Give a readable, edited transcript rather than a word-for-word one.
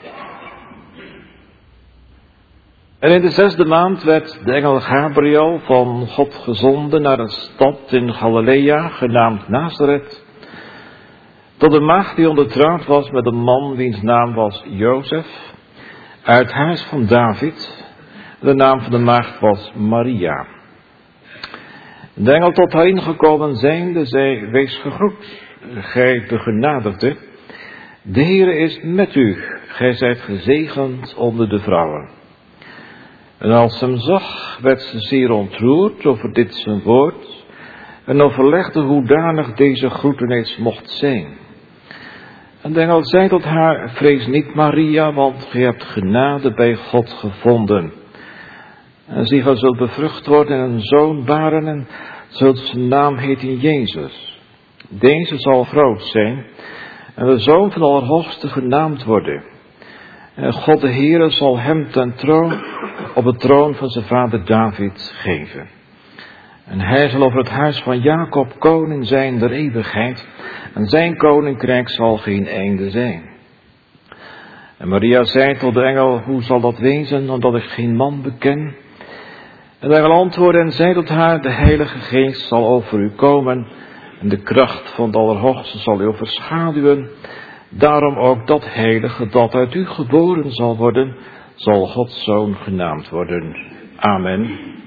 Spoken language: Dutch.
En in de 6e maand werd de engel Gabriel van God gezonden naar een stad in Galilea, genaamd Nazareth, tot een maagd die ondertrouwd was met een man wiens naam was Jozef, uit het huis van David. De naam van de maagd was Maria. De engel tot haar ingekomen zijnde, zei: wees gegroet, gij begenadigde. De Heere is met u, gij zijt gezegend onder de vrouwen. En als ze hem zag, werd ze zeer ontroerd over dit zijn woord en overlegde hoedanig deze groetenis mocht zijn. En de engel zei tot haar: vrees niet, Maria, want gij hebt genade bij God gevonden. En zie, gij zult bevrucht worden en een zoon baren en zult zijn naam heten Jezus. Deze zal groot zijn en de zoon van de Allerhoogste genaamd worden. En God de Heere zal hem ten troon op de troon van zijn vader David geven. En hij zal over het huis van Jacob koning zijn der eeuwigheid, en zijn koninkrijk zal geen einde zijn. En Maria zei tot de engel: hoe zal dat wezen, omdat ik geen man beken? En de engel antwoordde en zei tot haar: de Heilige Geest zal over u komen, en de kracht van de Allerhoogste zal u overschaduwen. Daarom ook dat heilige dat uit u geboren zal worden, zal Gods Zoon genaamd worden. Amen.